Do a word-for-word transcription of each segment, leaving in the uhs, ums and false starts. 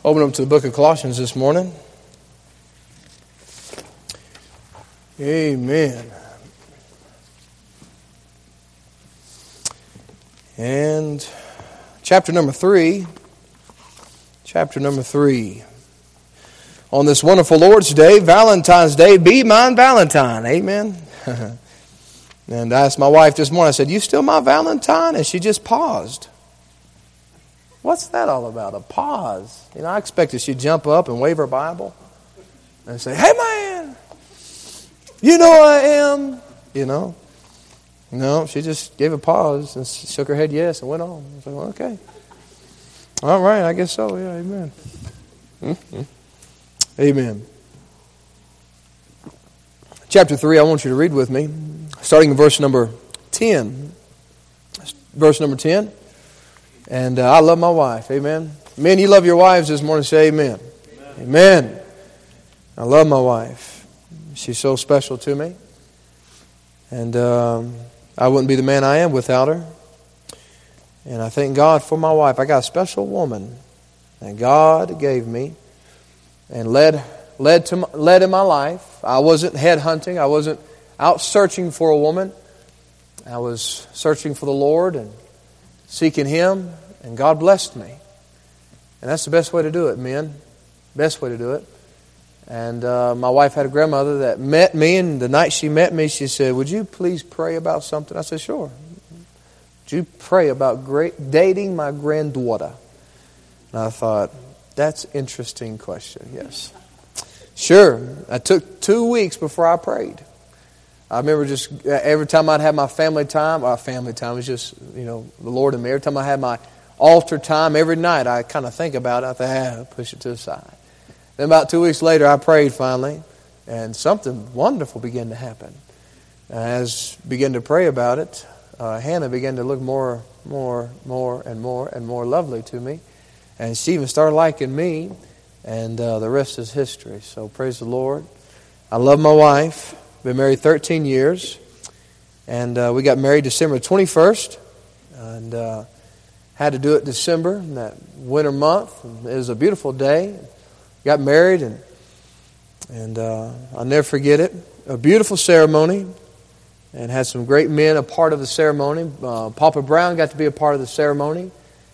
Open up to the book of Colossians this morning. Amen. And chapter number three. Chapter number three. On this wonderful Lord's Day, Valentine's Day, be mine Valentine. Amen. And I asked my wife this morning, I said, you still my Valentine? And she just paused. What's that all about? A pause. You know, I expected she'd jump up and wave her Bible and say, hey man, you know I am. You know. No, she just gave a pause and shook her head yes and went on. I was like, well, okay. All right, I guess so. Yeah, amen. Mm-hmm. Amen. Chapter three, I want you to read with me, starting in verse number ten. Verse number ten. And uh, I love my wife. Amen. Men, you love your wives this morning. Say amen. Amen. Amen. I love my wife. She's so special to me. And um, I wouldn't be the man I am without her. And I thank God for my wife. I got a special woman that God gave me and led led to my, led in my life. I wasn't headhunting. I wasn't out searching for a woman. I was searching for the Lord and seeking Him, and God blessed me. And that's the best way to do it, men. Best way to do it. And uh, my wife had a grandmother that met me, and the night she met me, she said, would you please pray about something? I said, sure. Would you pray about great, dating my granddaughter? And I thought, that's an interesting question, yes. Sure. I took two weeks before I prayed. I remember just every time I'd have my family time, our family time was just, you know, the Lord and me. Every time I had my altar time, every night I kind of think about it. I thought, ah, push it to the side. Then about two weeks later, I prayed finally, and something wonderful began to happen. As I began to pray about it, uh, Hannah began to look more, more, more, and more, and more lovely to me. And she even started liking me, and uh, the rest is history. So praise the Lord. I love my wife. Been married thirteen years, and uh, we got married December twenty-first, and uh, had to do it December, in that winter month. And it was a beautiful day. Got married, and and uh, I'll never forget it. A beautiful ceremony, and had some great men a part of the ceremony. Uh, Papa Brown got to be a part of the ceremony,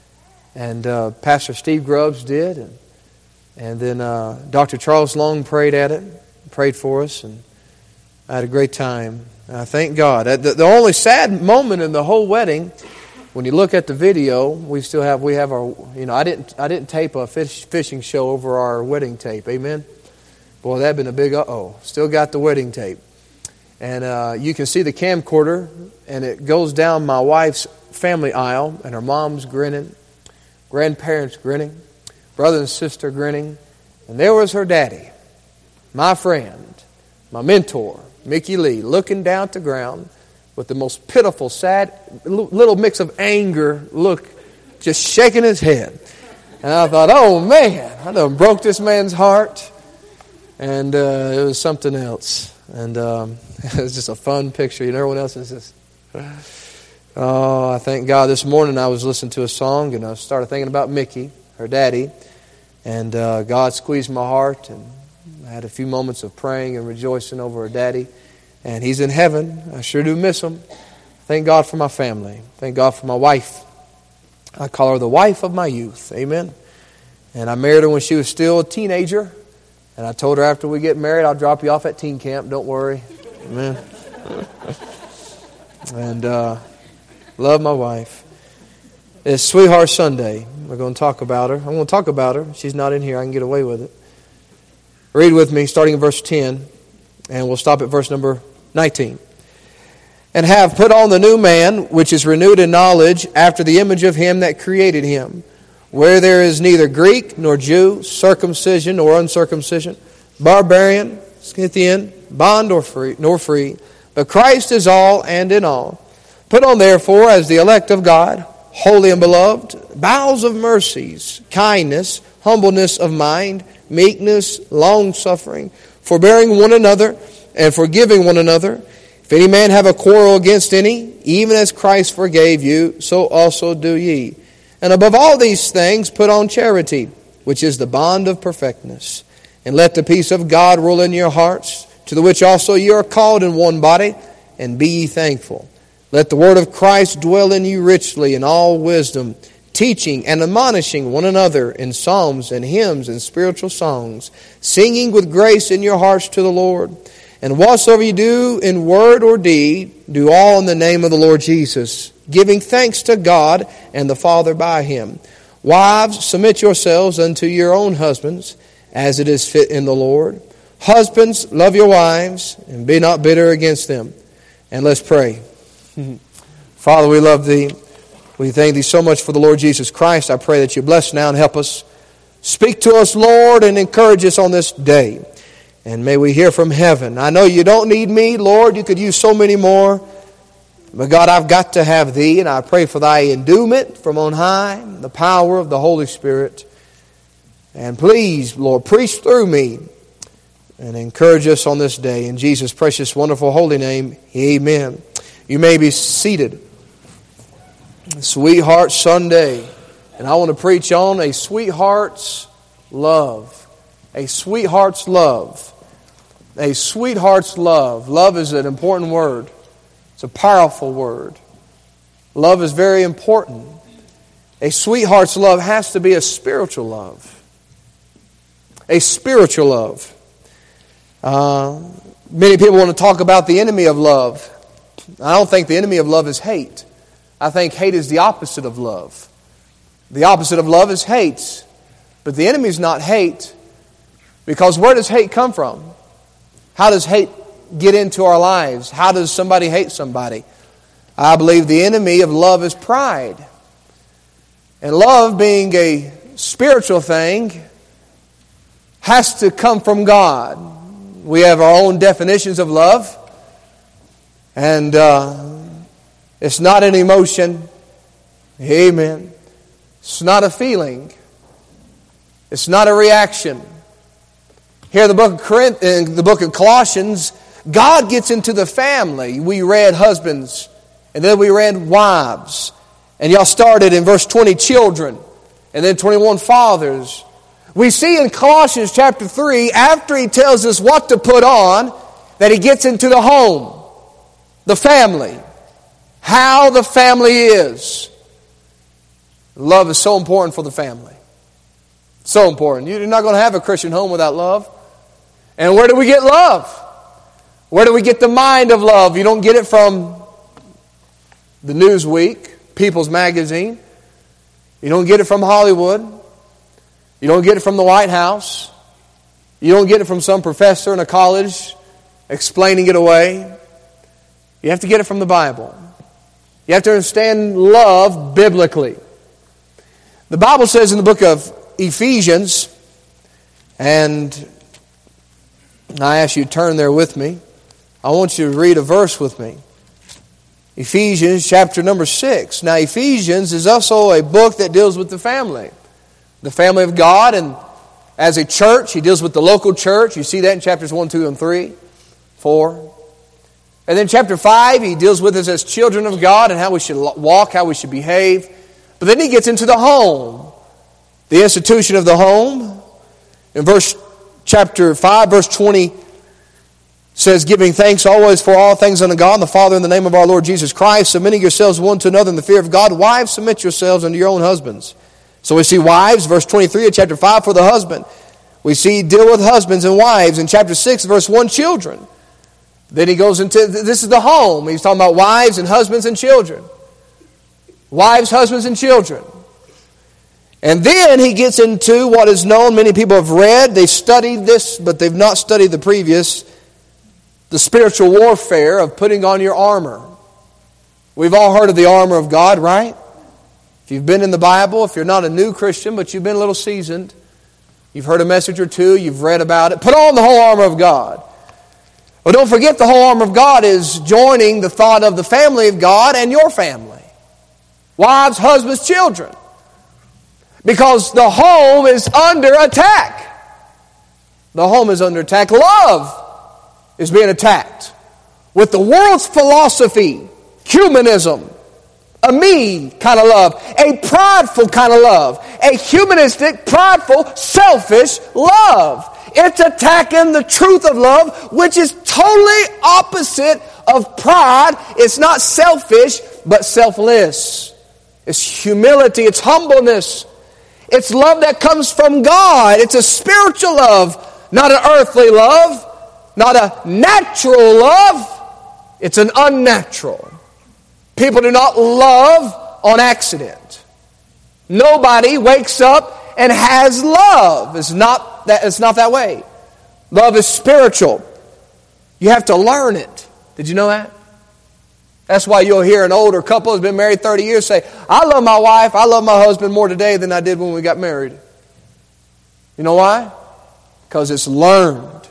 and uh, Pastor Steve Grubbs did, and and then uh, Doctor Charles Long prayed at it, prayed for us, and I had a great time. And I thank God. The, the only sad moment in the whole wedding, when you look at the video, we still have we have our you know I didn't I didn't tape a fish, fishing show over our wedding tape. Amen. Boy, that'd been a big uh oh. Still got the wedding tape, and uh, you can see the camcorder, and it goes down my wife's family aisle, and her mom's grinning, grandparents grinning, brother and sister grinning, and there was her daddy, my friend, my mentor, Mickey Lee, looking down at the ground with the most pitiful, sad, little mix of anger look, just shaking his head. And I thought, oh man, I done broke this man's heart. And uh, it was something else. And um, it was just a fun picture. And everyone else is just, oh, I thank God. This morning I was listening to a song, and I started thinking about Mickey, her daddy. And uh, God squeezed my heart, and I had a few moments of praying and rejoicing over her daddy. And he's in heaven. I sure do miss him. Thank God for my family. Thank God for my wife. I call her the wife of my youth. Amen. And I married her when she was still a teenager. And I told her after we get married, I'll drop you off at teen camp. Don't worry. Amen. And uh, love my wife. It's Sweetheart Sunday. We're going to talk about her. I'm going to talk about her. She's not in here. I can get away with it. Read with me, starting in verse ten, and we'll stop at verse number nineteen. And have put on the new man, which is renewed in knowledge after the image of him that created him, where there is neither Greek nor Jew, circumcision or uncircumcision, barbarian, Scythian, bond or free, nor free, but Christ is all and in all. Put on therefore as the elect of God, holy and beloved, bowels of mercies, kindness, humbleness of mind, meekness, long-suffering, forbearing one another, and forgiving one another. If any man have a quarrel against any, even as Christ forgave you, so also do ye. And above all these things put on charity, which is the bond of perfectness. And let the peace of God rule in your hearts, to the which also you are called in one body, and be ye thankful. Let the word of Christ dwell in you richly in all wisdom, teaching and admonishing one another in psalms and hymns and spiritual songs, singing with grace in your hearts to the Lord. And whatsoever you do in word or deed, do all in the name of the Lord Jesus, giving thanks to God and the Father by Him. Wives, submit yourselves unto your own husbands, as it is fit in the Lord. Husbands, love your wives, and be not bitter against them. And let's pray. Father, we love Thee. We thank Thee so much for the Lord Jesus Christ. I pray that You bless now and help us. Speak to us, Lord, and encourage us on this day. And may we hear from heaven. I know You don't need me, Lord. You could use so many more. But God, I've got to have Thee, and I pray for Thy endowment from on high, the power of the Holy Spirit. And please, Lord, preach through me and encourage us on this day. In Jesus' precious, wonderful, holy name, amen. You may be seated. Sweetheart Sunday. And I want to preach on a sweetheart's love. A sweetheart's love. A sweetheart's love. Love is an important word. It's a powerful word. Love is very important. A sweetheart's love has to be a spiritual love. A spiritual love. Uh, many people want to talk about the enemy of love. I don't think the enemy of love is hate. I think hate is the opposite of love. The opposite of love is hate. But the enemy is not hate. Because where does hate come from? How does hate get into our lives? How does somebody hate somebody? I believe the enemy of love is pride. And love, being a spiritual thing, has to come from God. We have our own definitions of love. And uh, it's not an emotion. Amen. It's not a feeling. It's not a reaction. Here in the book of Corinth, in the book of Colossians, God gets into the family. We read husbands, and then we read wives. And y'all started in verse twenty, children, and then twenty-one, fathers. We see in Colossians chapter three, after he tells us what to put on, that he gets into the home, the family, how the family is. Love is so important for the family. So important. You're not going to have a Christian home without love. And where do we get love? Where do we get the mind of love? You don't get it from the Newsweek, People's Magazine. You don't get it from Hollywood. You don't get it from the White House. You don't get it from some professor in a college explaining it away. You have to get it from the Bible. You have to understand love biblically. The Bible says in the book of Ephesians, and I ask you to turn there with me. I want you to read a verse with me. Ephesians chapter number six. Now Ephesians is also a book that deals with the family. The family of God, and as a church, he deals with the local church. You see that in chapters one, two, and three, four. And then chapter five, he deals with us as children of God and how we should walk, how we should behave. But then he gets into the home, the institution of the home. In verse chapter five, verse twenty, says, giving thanks always for all things unto God and the Father in the name of our Lord Jesus Christ, submitting yourselves one to another in the fear of God. Wives, submit yourselves unto your own husbands. So we see wives, verse twenty-three of chapter five, for the husband. We see deal with husbands and wives. In chapter six, verse one, children. Then he goes into, this is the home. He's talking about wives and husbands and children. Wives, husbands, and children. And then he gets into what is known, many people have read, they've studied this, but they've not studied the previous, the spiritual warfare of putting on your armor. We've all heard of the armor of God, right? If you've been in the Bible, if you're not a new Christian, but you've been a little seasoned, you've heard a message or two, you've read about it, put on the whole armor of God. Well, don't forget the whole armor of God is joining the thought of the family of God and your family. Wives, husbands, children. Because the home is under attack. The home is under attack. Love is being attacked with the world's philosophy, humanism, a me kind of love, a prideful kind of love, a humanistic, prideful, selfish love. It's attacking the truth of love, which is totally opposite of pride. It's not selfish, but selfless. It's humility. It's humbleness. It's love that comes from God. It's a spiritual love, not an earthly love, not a natural love. It's an unnatural. People do not love on accident. Nobody wakes up and has love. It's not that, it's not that way. Love is spiritual. You have to learn it. Did you know that? That's why you'll hear an older couple who's been married thirty years say, I love my wife, I love my husband more today than I did when we got married. You know why? Because it's learned.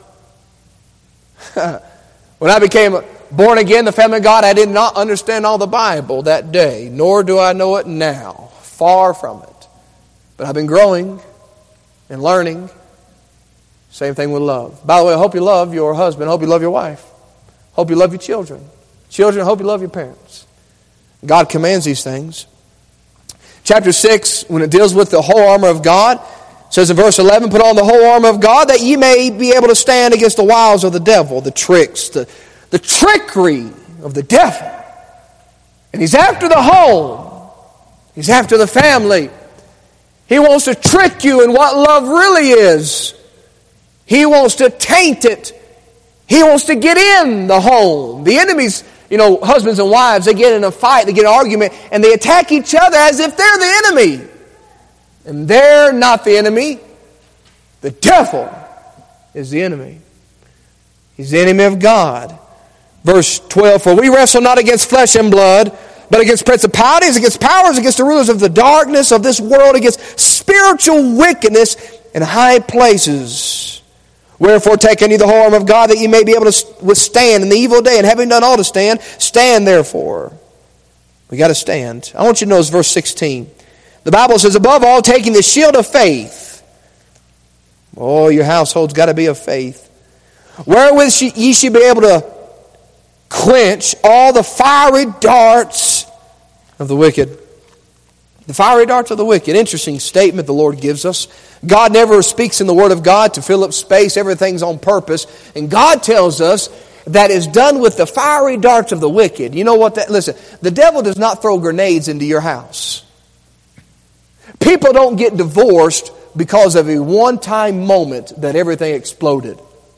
When I became born again, the family of God, I did not understand all the Bible that day, nor do I know it now. Far from it. But I've been growing and learning. Same thing with love. By the way, I hope you love your husband. I hope you love your wife. Hope you love your children. Children, I hope you love your parents. God commands these things. Chapter six, when it deals with the whole armor of God, says in verse eleven, put on the whole armor of God that ye may be able to stand against the wiles of the devil, the tricks, the, the trickery of the devil. And he's after the home. He's after the family. He wants to trick you in what love really is. He wants to taint it. He wants to get in the home. The enemies, you know, husbands and wives, they get in a fight, they get an argument, and they attack each other as if they're the enemy. And they're not the enemy. The devil is the enemy. He's the enemy of God. Verse twelve, for we wrestle not against flesh and blood, but against principalities, against powers, against the rulers of the darkness of this world, against spiritual wickedness in high places. Wherefore take unto you the whole armor of God, that ye may be able to withstand in the evil day, and having done all to stand, stand therefore. We got to stand. I want you to notice verse sixteen. The Bible says, above all, taking the shield of faith. Oh, your household's got to be of faith. Wherewith ye should be able to quench all the fiery darts of the wicked. The fiery darts of the wicked. Interesting statement the Lord gives us. God never speaks in the Word of God to fill up space. Everything's on purpose. And God tells us that is done with the fiery darts of the wicked. You know what that... Listen, the devil does not throw grenades into your house. People don't get divorced because of a one-time moment that everything exploded.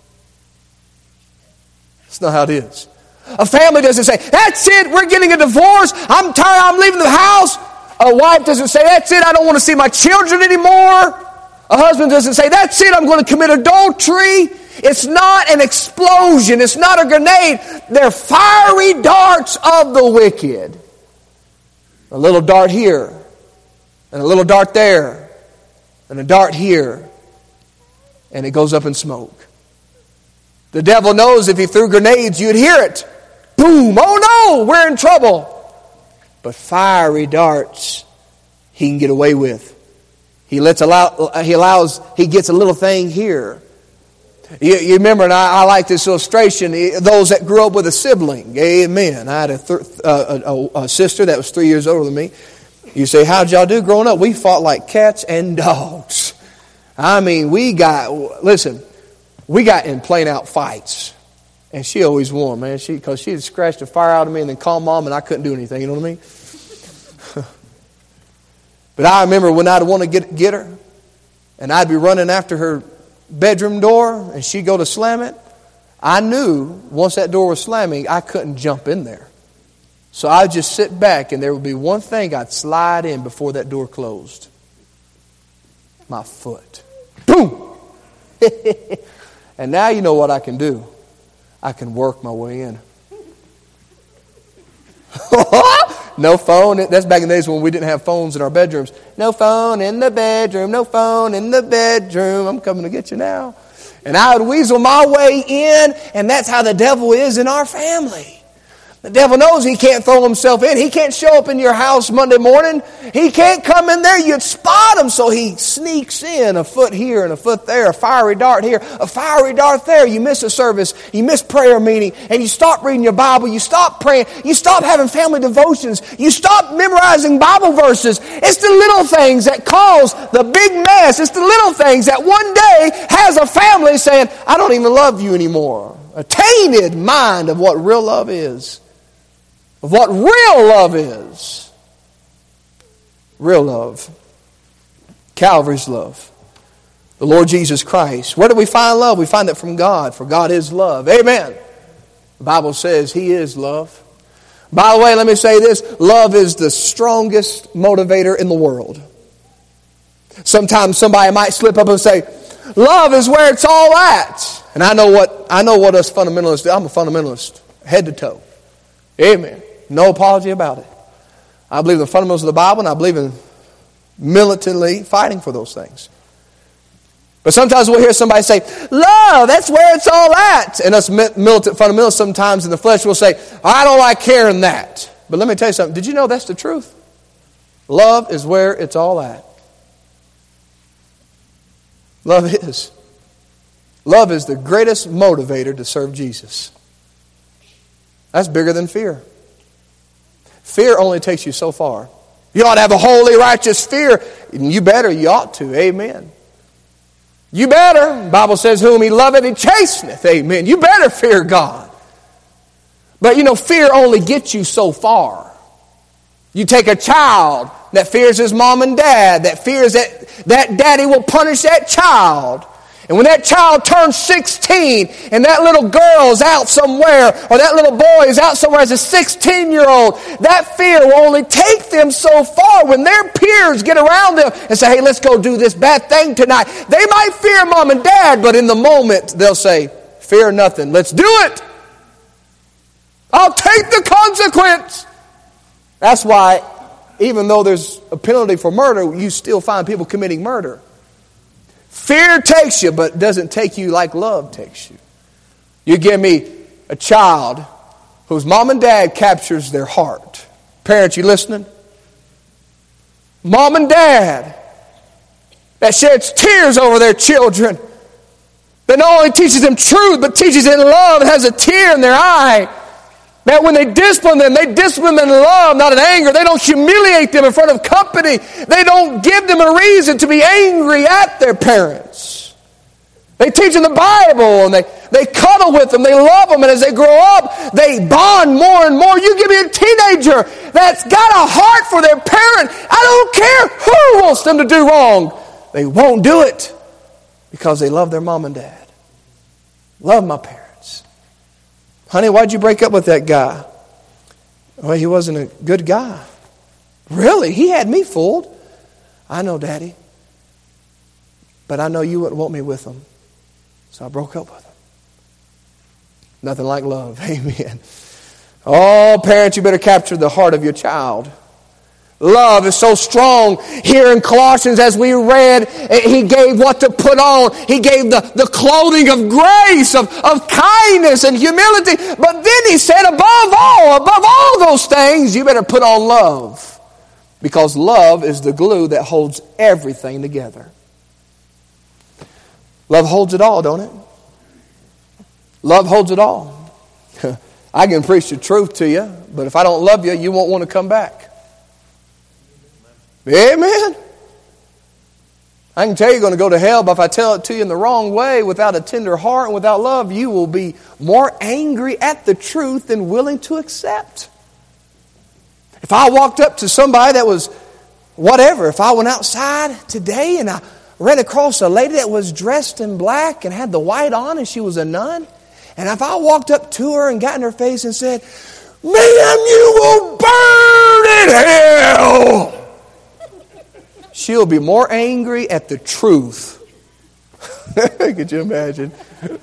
That's not how it is. A family doesn't say, that's it, we're getting a divorce, I'm tired, I'm leaving the house. A wife doesn't say, that's it, I don't want to see my children anymore. A husband doesn't say, that's it, I'm going to commit adultery. It's not an explosion. It's not a grenade. They're fiery darts of the wicked. A little dart here, and a little dart there, and a dart here, and it goes up in smoke. The devil knows if he threw grenades, you'd hear it. Boom! Oh no, we're in trouble. But fiery darts, he can get away with. He lets allow. He allows. He gets a little thing here. You, you remember, and I, I like this illustration. Those that grew up with a sibling. Amen. I had a, th- uh, a, a sister that was three years older than me. You say, how'd y'all do growing up? We fought like cats and dogs. I mean, we got. Listen, we got in plain out fights. And she always won, man. She because she'd scratch the fire out of me and then call mom, and I couldn't do anything. You know what I mean? But I remember when I'd want to get get her, and I'd be running after her bedroom door, and she'd go to slam it. I knew once that door was slamming, I couldn't jump in there. So I'd just sit back, and there would be one thing I'd slide in before that door closed. My foot. Boom! And now you know what I can do. I can work my way in. No phone. That's back in the days when we didn't have phones in our bedrooms. No phone in the bedroom. No phone in the bedroom. I'm coming to get you now. And I would weasel my way in, and that's how the devil is in our family. The devil knows he can't throw himself in. He can't show up in your house Monday morning. He can't come in there. You'd spot him. So he sneaks in a foot here and a foot there, a fiery dart here, a fiery dart there. You miss a service. You miss prayer meeting. And you stop reading your Bible. You stop praying. You stop having family devotions. You stop memorizing Bible verses. It's the little things that cause the big mess. It's the little things that one day has a family saying, I don't even love you anymore. A tainted mind of what real love is. Of what real love is. Real love. Calvary's love. The Lord Jesus Christ. Where do we find love? We find it from God, for God is love. Amen. The Bible says He is love. By the way, let me say this. Love is the strongest motivator in the world. Sometimes somebody might slip up and say, love is where it's all at. And I know what I know what us fundamentalists do. I'm a fundamentalist, head to toe. Amen. No apology about it. I believe in the fundamentals of the Bible, and I believe in militantly fighting for those things. But sometimes we'll hear somebody say, love, that's where it's all at. And us militant fundamentalists sometimes in the flesh will say, I don't like hearing that. But let me tell you something. Did you know that's the truth? Love is where it's all at. Love is. Love is the greatest motivator to serve Jesus. That's bigger than fear. Fear only takes you so far. You ought to have a holy, righteous fear. You better, you ought to. Amen. You better. The Bible says, whom He loveth, He chasteneth. Amen. You better fear God. But you know, fear only gets you so far. You take a child that fears his mom and dad, that fears that, that daddy will punish that child. And when that child turns sixteen and that little girl's out somewhere or that little boy is out somewhere as a sixteen-year-old, that fear will only take them so far. When their peers get around them and say, hey, let's go do this bad thing tonight. They might fear mom and dad, but in the moment they'll say, fear nothing. Let's do it. I'll take the consequence. That's why even though there's a penalty for murder, you still find people committing murder. Fear takes you, but doesn't take you like love takes you. You give me a child whose mom and dad captures their heart. Parents, you listening? Mom and dad that sheds tears over their children. That not only teaches them truth, but teaches them love and has a tear in their eye. That when they discipline them, they discipline them in love, not in anger. They don't humiliate them in front of company. They don't give them a reason to be angry at their parents. They teach them the Bible, and they, they cuddle with them. They love them, and as they grow up, they bond more and more. You give me a teenager that's got a heart for their parent. I don't care who wants them to do wrong. They won't do it because they love their mom and dad. Love my parents. Honey, why'd you break up with that guy? Well, he wasn't a good guy. Really? He had me fooled. I know, Daddy. But I know you wouldn't want me with him. So I broke up with him. Nothing like love. Amen. Oh, parents, you better capture the heart of your child. Love is so strong. Here in Colossians, as we read, He gave what to put on. He gave the, the clothing of grace, of, of kindness and humility. But then He said, above all, above all those things, you better put on love. Because love is the glue that holds everything together. Love holds it all, don't it? Love holds it all. I can preach the truth to you, but if I don't love you, you won't want to come back. Amen. I can tell you're going to go to hell, but if I tell it to you in the wrong way, without a tender heart and without love, you will be more angry at the truth than willing to accept. If I walked up to somebody that was whatever, if I went outside today and I ran across a lady that was dressed in black and had the white on and she was a nun, and if I walked up to her and got in her face and said, ma'am, you will burn in hell, she'll be more angry at the truth. Could you imagine?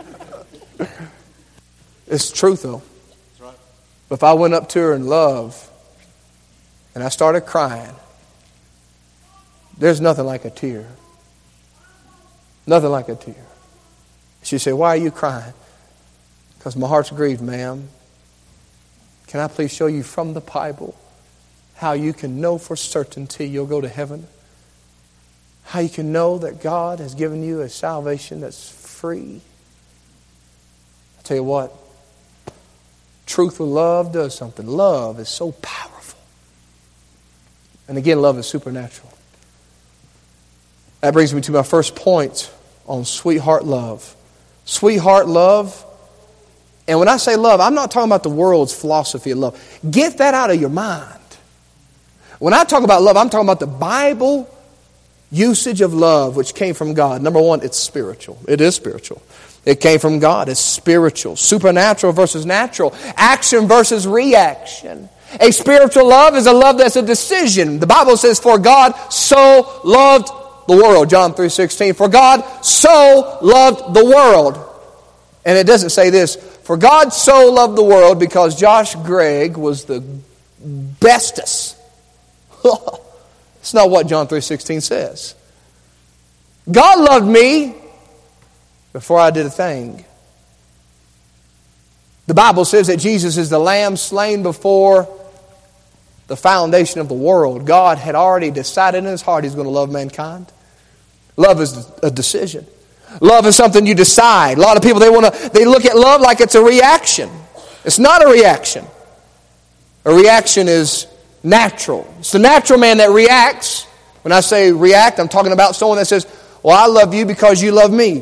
It's the truth, though. But if I went up to her in love and I started crying, there's nothing like a tear. Nothing like a tear. She'd say, why are you crying? Because my heart's grieved, ma'am. Can I please show you from the Bible how you can know for certainty you'll go to heaven? How you can know that God has given you a salvation that's free? I'll tell you what. Truth with love does something. Love is so powerful. And again, love is supernatural. That brings me to my first point on sweetheart love. Sweetheart love. And when I say love, I'm not talking about the world's philosophy of love. Get that out of your mind. When I talk about love, I'm talking about the Bible usage of love, which came from God. Number one, it's spiritual. It is spiritual. It came from God. It's spiritual. Supernatural versus natural. Action versus reaction. A spiritual love is a love that's a decision. The Bible says, for God so loved the world. John three sixteen. For God so loved the world. And it doesn't say this. For God so loved the world because Josh Gregg was the bestest. It's not what John three sixteen says. God loved me before I did a thing. The Bible says that Jesus is the Lamb slain before the foundation of the world. God had already decided in His heart He's going to love mankind. Love is a decision. Love is something you decide. A lot of people, they want to, they look at love like it's a reaction. It's not a reaction. A reaction is natural. It's the natural man that reacts. When I say react, I'm talking about someone that says, well, I love you because you love me.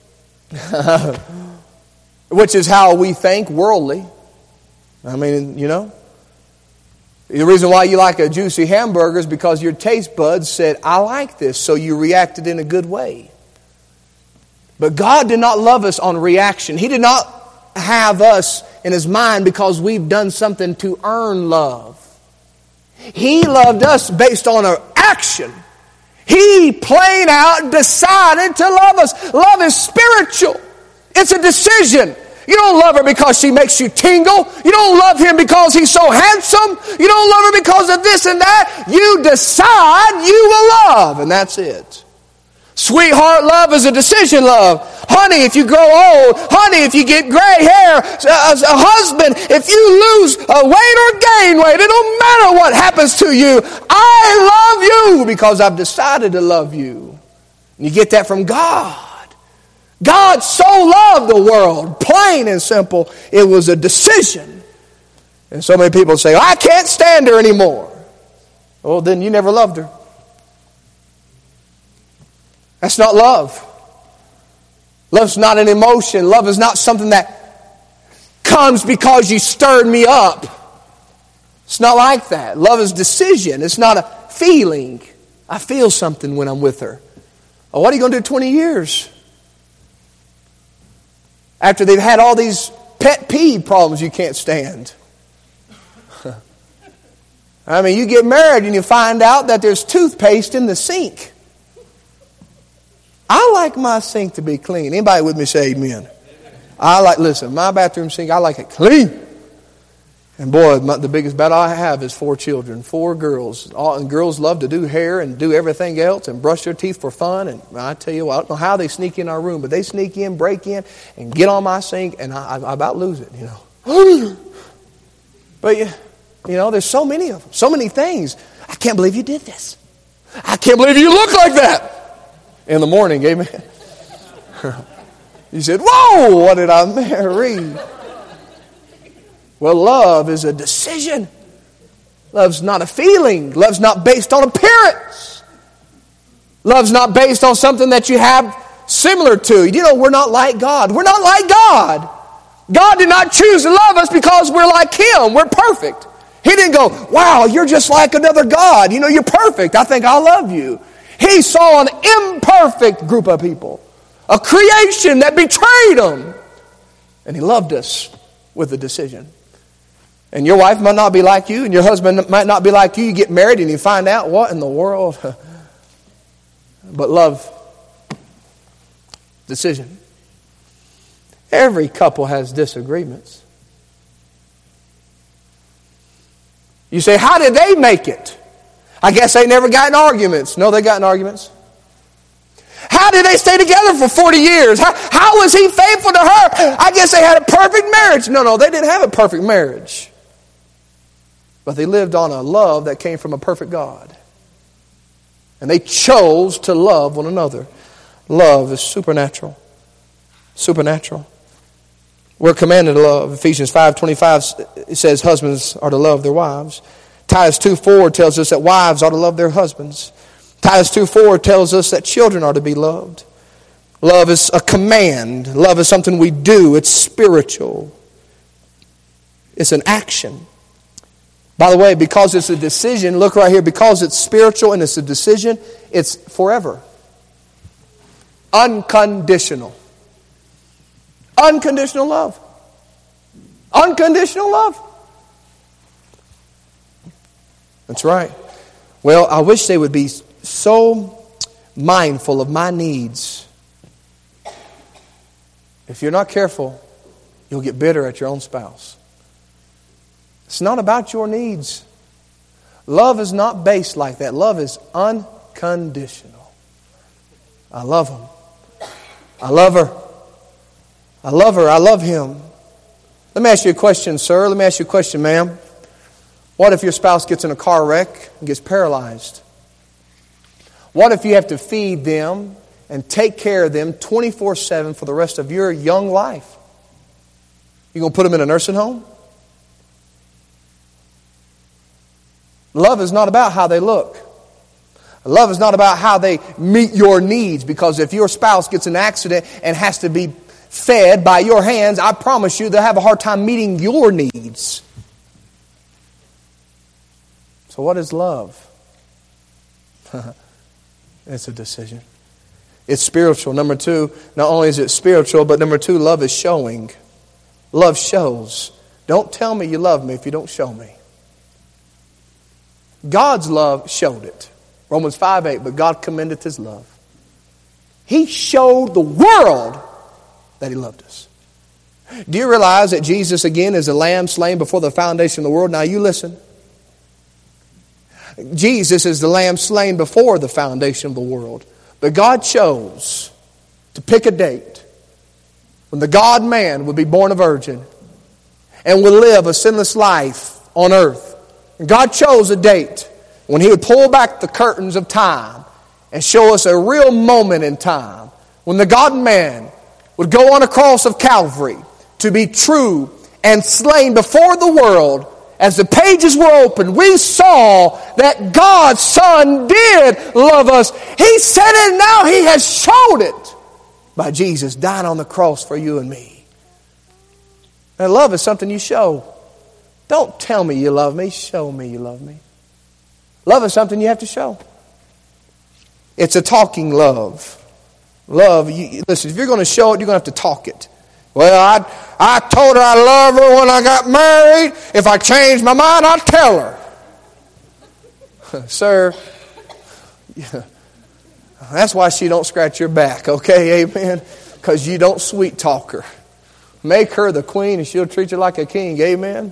Which is how we think worldly. I mean, you know. The reason why you like a juicy hamburger is because your taste buds said, I like this, so you reacted in a good way. But God did not love us on reaction. He did not have us in His mind because we've done something to earn love. He loved us based on our action. He plain out decided to love us. Love is spiritual. It's a decision. You don't love her because she makes you tingle. You don't love him because he's so handsome. You don't love her because of this and that. You decide you will love, and that's it. Sweetheart love is a decision love. Honey, if you grow old. Honey, if you get gray hair. As a husband, if you lose uh, weight or gain weight, it don't matter what happens to you. I love you because I've decided to love you. And you get that from God. God so loved the world. Plain and simple. It was a decision. And so many people say, I can't stand her anymore. Well, then you never loved her. That's not love. Love's not an emotion. Love is not something that comes because you stirred me up. It's not like that. Love is decision. It's not a feeling. I feel something when I'm with her. Oh, what are you going to do twenty years? After they've had all these pet peeve problems you can't stand. I mean, you get married and you find out that there's toothpaste in the sink. I like my sink to be clean. Anybody with me say amen? I like, listen, my bathroom sink, I like it clean. And boy, my, the biggest battle I have is four children, four girls. All, and girls love to do hair and do everything else and brush their teeth for fun. And I tell you what, I don't know how they sneak in our room, but they sneak in, break in, and get on my sink, and I, I about lose it, you know. But, you, you know, there's so many of them, so many things. I can't believe you did this. I can't believe you look like that. In the morning, amen. You said, whoa, what did I marry? Well, love is a decision. Love's not a feeling. Love's not based on appearance. Love's not based on something that you have similar to. You know, we're not like God. We're not like God. God did not choose to love us because we're like Him. We're perfect. He didn't go, wow, you're just like another God. You know, you're perfect. I think I love you. He saw an imperfect group of people. A creation that betrayed Him. And He loved us with a decision. And your wife might not be like you, and your husband might not be like you. You get married and you find out, what in the world? But love, decision. Every couple has disagreements. You say, how did they make it? I guess they never got in arguments. No, they got in arguments. How did they stay together for forty years? How, how was he faithful to her? I guess they had a perfect marriage. No, no, they didn't have a perfect marriage. But they lived on a love that came from a perfect God. And they chose to love one another. Love is supernatural. Supernatural. We're commanded to love. Ephesians five twenty-five it says husbands are to love their wives. Titus two four tells us that wives are to love their husbands. Titus two four tells us that children are to be loved. Love is a command. Love is something we do. It's spiritual. It's an action. By the way, because it's a decision, look right here, because it's spiritual and it's a decision, it's forever. Unconditional. Unconditional love. Unconditional love. That's right. Well, I wish they would be so mindful of my needs. If you're not careful, you'll get bitter at your own spouse. It's not about your needs. Love is not based like that. Love is unconditional. I love him. I love her. I love her. I love him. Let me ask you a question, sir. Let me ask you a question, ma'am. What if your spouse gets in a car wreck and gets paralyzed? What if you have to feed them and take care of them twenty-four seven for the rest of your young life? You going to put them in a nursing home? Love is not about how they look. Love is not about how they meet your needs, because if your spouse gets in an accident and has to be fed by your hands, I promise you they'll have a hard time meeting your needs. So what is love? It's a decision. It's spiritual. Number two, not only is it spiritual, but number two, love is showing. Love shows. Don't tell me you love me if you don't show me. God's love showed it. Romans five eight, but God commendeth his love. He showed the world that he loved us. Do you realize that Jesus again is a lamb slain before the foundation of the world? Now you listen. Jesus is the lamb slain before the foundation of the world. But God chose to pick a date when the God-man would be born a virgin and would live a sinless life on earth. And God chose a date when he would pull back the curtains of time and show us a real moment in time when the God-man would go on a cross of Calvary to be true and slain before the world. As the pages were opened, we saw that God's Son did love us. He said it, and now he has showed it by Jesus dying on the cross for you and me. And love is something you show. Don't tell me you love me. Show me you love me. Love is something you have to show. It's a talking love. Love, you, listen, if you're going to show it, you're going to have to talk it. Well, I I told her I love her when I got married. If I change my mind, I'll tell her. Sir, yeah, that's why she don't scratch your back, okay? Amen? Because you don't sweet talk her. Make her the queen and she'll treat you like a king. Amen?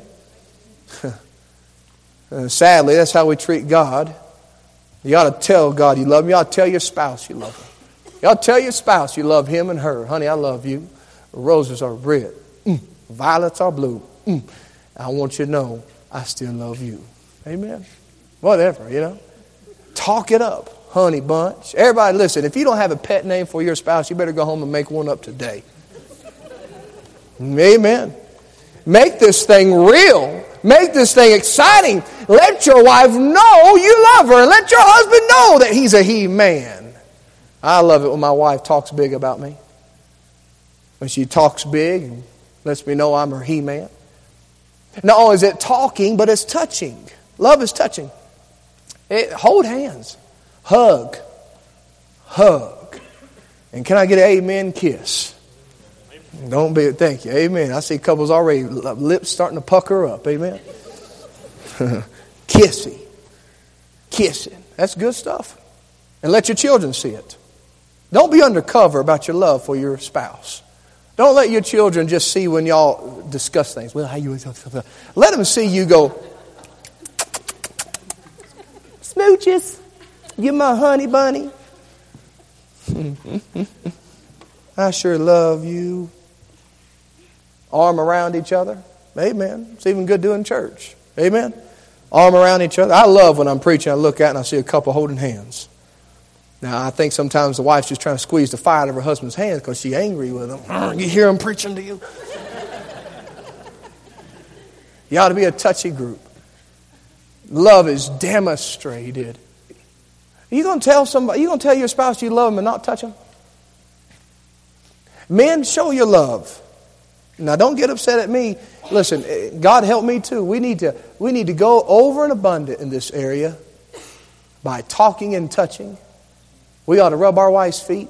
And sadly, that's how we treat God. You ought to tell God you love him. You ought to tell your spouse you love him. You ought to tell your spouse you love him and her. Honey, I love you. Roses are red. Mm. Violets are blue. Mm. I want you to know I still love you. Amen? Whatever, you know. Talk it up. Honey bunch. Everybody listen, if you don't have a pet name for your spouse, you better go home and make one up today. Amen. Make this thing real. Make this thing exciting. Let your wife know you love her. And let your husband know that he's a he-man. I love it when my wife talks big about me. When she talks big and lets me know I'm her he-man. Not only is it talking, but it's touching. Love is touching. It, hold hands. Hug. Hug. And can I get an amen kiss? Don't be, thank you. Amen. I see couples already, lips starting to pucker up. Amen. Kissing. Kissing. That's good stuff. And let your children see it. Don't be undercover about your love for your spouse. Don't let your children just see when y'all discuss things. Well, how you let them see you go, smooches. You my honey bunny. I sure love you. Arm around each other. Amen. It's even good doing church. Amen. arm around each other. I love when I'm preaching, I look out and I see a couple holding hands. Now, I think sometimes the wife's just trying to squeeze the fire out of her husband's hands because she's angry with him. You hear him preaching to you? You ought to be a touchy group. Love is demonstrated. Are you going to tell somebody, you going to tell your spouse you love them and not touch them? Men, show your love. Now, don't get upset at me. Listen, God help me too. We need to, we need to go over and abundant in this area by talking and touching. We ought to rub our wife's feet.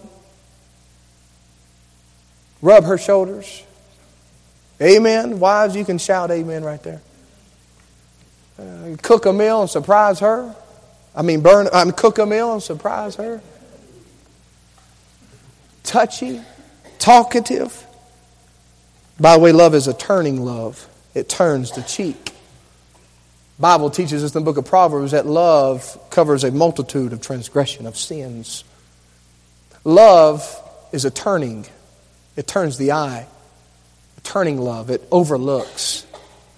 Rub her shoulders. Amen. Wives, you can shout amen right there. Uh, cook a meal and surprise her. I mean, burn. I mean, cook a meal and surprise her. Touchy, talkative. By the way, love is a turning love. It turns the cheek. Bible teaches us in the book of Proverbs that love covers a multitude of transgression of sins. Love is a turning. It turns the eye. A turning love. It overlooks.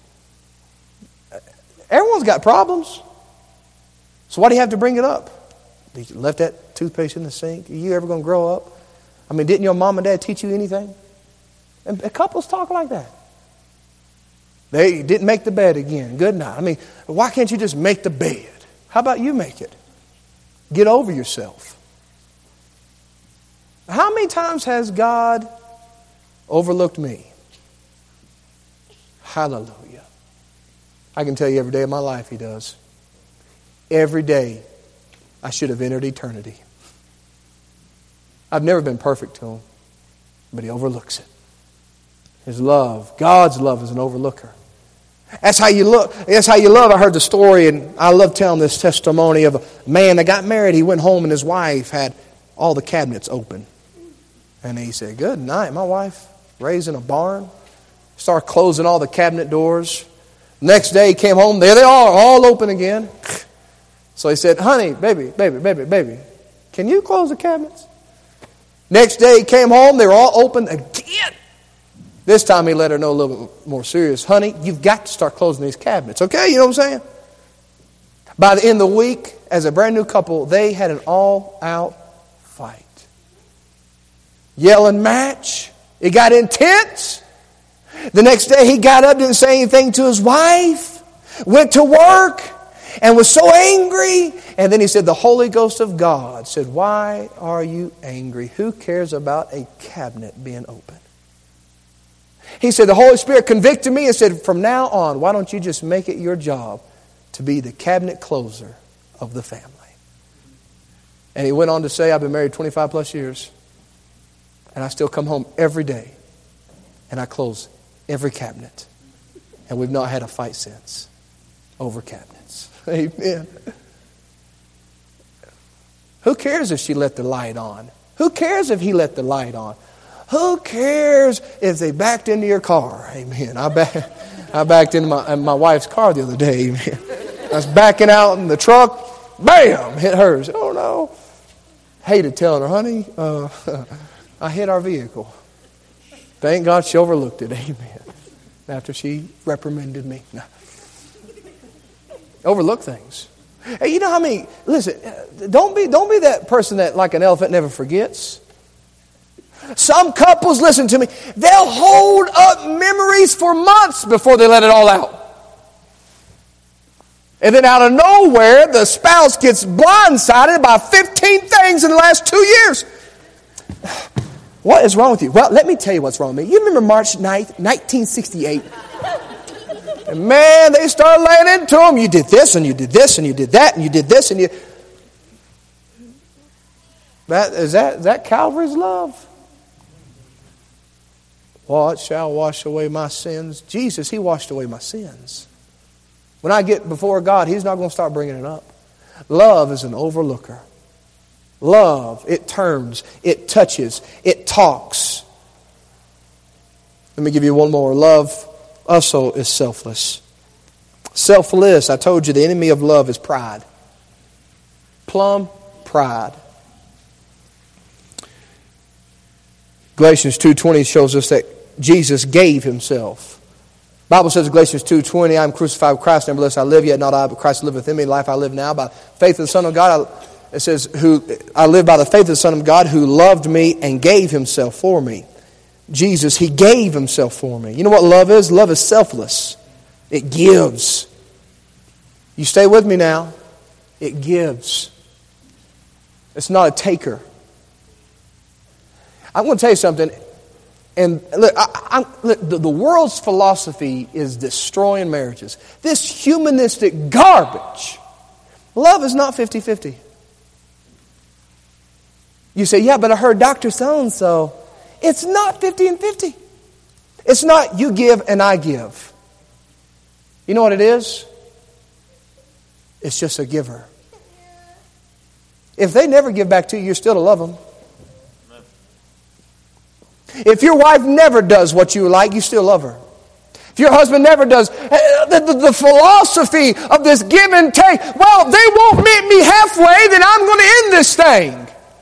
Everyone's got problems. So why do you have to bring it up? You left that toothpaste in the sink. Are you ever going to grow up? I mean, didn't your mom and dad teach you anything? And couples talk like that. They didn't make the bed again. Good night. I mean, why can't you just make the bed? How about you make it? Get over yourself. How many times has God overlooked me? Hallelujah. I can tell you every day of my life He does. Every day I should have entered eternity. I've never been perfect to Him, but He overlooks it. His love, God's love, is an overlooker. That's how you look. That's how you love. I heard the story, and I love telling this testimony of a man that got married. He went home, and his wife had all the cabinets open. And he said, "Good night, my wife raised in a barn." Started closing all the cabinet doors. Next day, he came home. There they are, all open again. So he said, "Honey, baby, baby, baby, baby, can you close the cabinets?" Next day, he came home. They were all open again. This time he let her know a little bit more serious. "Honey, you've got to start closing these cabinets, okay?" You know what I'm saying? By the end of the week, as a brand new couple, they had an all-out fight. Yelling match. It got intense. The next day he got up, didn't say anything to his wife, went to work, and was so angry. And then he said, the Holy Ghost of God said, "Why are you angry? Who cares about a cabinet being open?" He said, the Holy Spirit convicted me and said, "From now on, why don't you just make it your job to be the cabinet closer of the family?" And he went on to say, "I've been married twenty-five plus years, and I still come home every day, and I close every cabinet. And we've not had a fight since over cabinets." Amen. Who cares if she let the light on? Who cares if he let the light on? Who cares if they backed into your car? Amen. I, back, I backed into my, my wife's car the other day. Amen. I was backing out in the truck. Bam! Hit hers. Oh, no. Hated telling her, "Honey, uh, I hit our vehicle." Thank God she overlooked it. Amen. After she reprimanded me. No. Overlook things. Hey, you know how many... Listen, don't be, don't be that person that, like an elephant, never forgets. Some couples, listen to me, they'll hold up memories for months before they let it all out. And then out of nowhere, the spouse gets blindsided by fifteen things in the last two years. What is wrong with you? Well, let me tell you what's wrong with me. You remember March ninth, nineteen sixty-eight? And man, they start laying into them. You did this, and you did this, and you did that, and you did this, and you... That, is, that, is that Calvary's love? What shall wash away my sins? Jesus, He washed away my sins. When I get before God, He's not going to start bringing it up. Love is an overlooker. Love, it turns, it touches, it talks. Let me give you one more. Love also is selfless. Selfless, I told you the enemy of love is pride. Plumb pride. Galatians two twenty shows us that Jesus gave Himself Bible says in Galatians two twenty, I am crucified with Christ, nevertheless I live, yet not I, but Christ liveth in me. The life I live now by faith of the Son of God. I, it says, "Who I live by the faith of the Son of God, who loved me and gave himself for me." Jesus, he gave himself for me. You know what love is? Love is selfless. It gives. You stay with me now. It gives. It's not a taker. I'm going to tell you something. And look, I, I, look the, the world's philosophy is destroying marriages. This humanistic garbage. Love is not fifty-fifty. You say, yeah, but I heard Doctor So-and-so. It's not fifty and fifty. It's not you give and I give. You know what it is? It's just a giver. If they never give back to you, you're still to love them. If your wife never does what you like, you still love her. If your husband never does, the, the, the philosophy of this give and take, well, they won't meet me halfway, then I'm going to end this thing.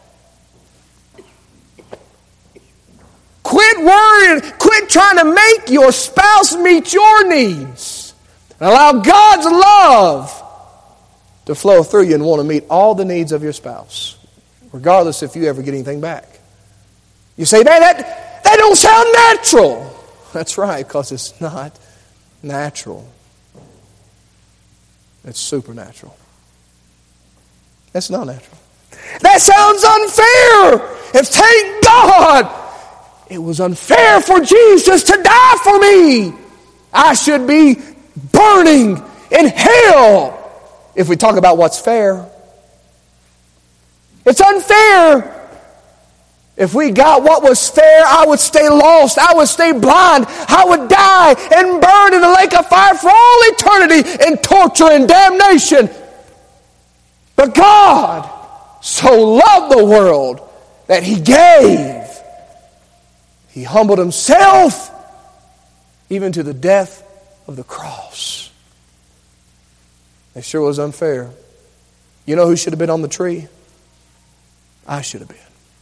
Quit worrying, quit trying to make your spouse meet your needs. And allow God's love to flow through you and want to meet all the needs of your spouse, regardless if you ever get anything back. You say, man, that, that don't sound natural. That's right, because it's not natural. It's supernatural. That's not natural. That sounds unfair. If thank God it was unfair for Jesus to die for me, I should be burning in hell. If we talk about what's fair, it's unfair. If we got what was fair, I would stay lost. I would stay blind. I would die and burn in the lake of fire for all eternity in torture and damnation. But God so loved the world that He gave. He humbled Himself even to the death of the cross. It sure was unfair. You know who should have been on the tree? I should have been.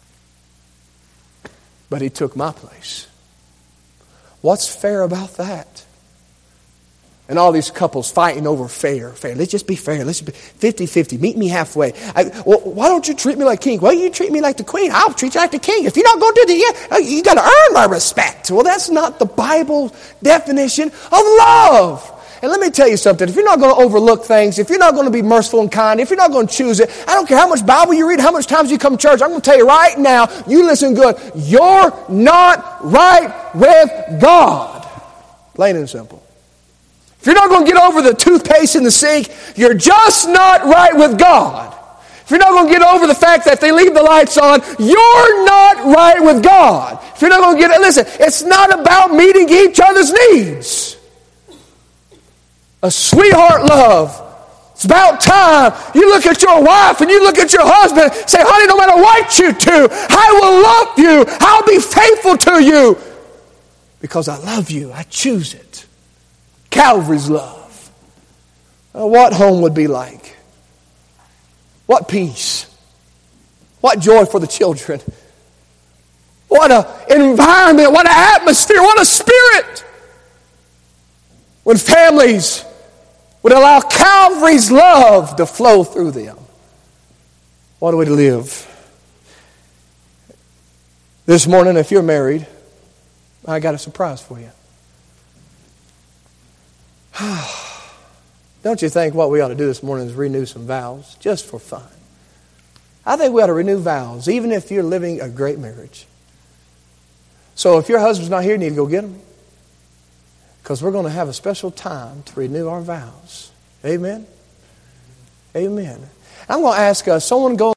But He took my place. What's fair about that? And all these couples fighting over fair. Fair. Let's just be fair. Let's just be fifty-fifty. Meet me halfway. I, well, why don't you treat me like king? Why don't you treat me like the queen? I'll treat you like the king. If you're not going to do that, yeah, you got to earn my respect. Well, that's not the Bible definition of love. And let me tell you something. If you're not going to overlook things, if you're not going to be merciful and kind, if you're not going to choose it, I don't care how much Bible you read, how much times you come to church, I'm going to tell you right now, you listen good, you're not right with God. Plain and simple. If you're not going to get over the toothpaste in the sink, you're just not right with God. If you're not going to get over the fact that they leave the lights on, you're not right with God. If you're not going to get it, listen, it's not about meeting each other's needs. A sweetheart love. It's about time you look at your wife and you look at your husband, say, honey, no matter what you do, I will love you. I'll be faithful to you. Because I love you. I choose it. Calvary's love. Uh, what home would be like? What peace? What joy for the children? What an environment, what an atmosphere, what a spirit. When families would allow Calvary's love to flow through them. What a way to live. This morning, if you're married, I got a surprise for you. Don't you think what we ought to do this morning is renew some vows, just for fun? I think we ought to renew vows, even if you're living a great marriage. So if your husband's not here, you need to go get him. Because we're going to have a special time to renew our vows. Amen? Amen. I'm going to ask uh, someone go